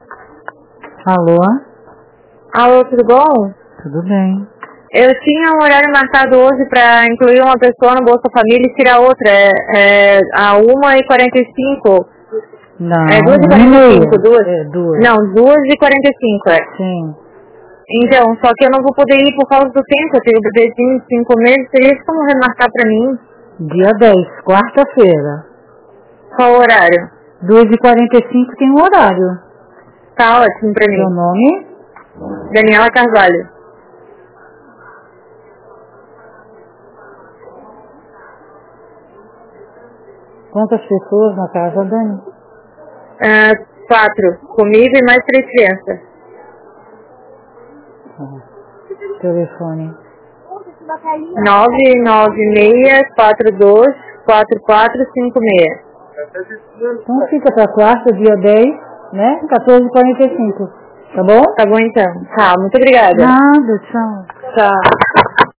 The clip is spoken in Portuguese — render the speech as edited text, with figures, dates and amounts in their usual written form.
Alô? Alô, tudo bom? Tudo bem. Eu tinha um horário marcado hoje para incluir uma pessoa no Bolsa Família e tirar outra. A 1h45. Não, 2h45, duas? duas. Não, 2h45, Sim. Então, só que eu não vou poder ir por causa do tempo. Eu tenho um bebezinho de 5 meses. Seria como remarcar para mim? Dia 10, quarta-feira. Qual o horário? 2h45 tem um horário. Tá ótimo para mim. Seu nome? Daniela Carvalho. Quantas pessoas na casa, Dani? 4. Comigo e mais 3 crianças. Telefone. 996424456. Então fica para quarta, dia 10, né? 14h45. Tá bom? Tá bom então. Tá, muito obrigada. Nada, tchau. Tchau.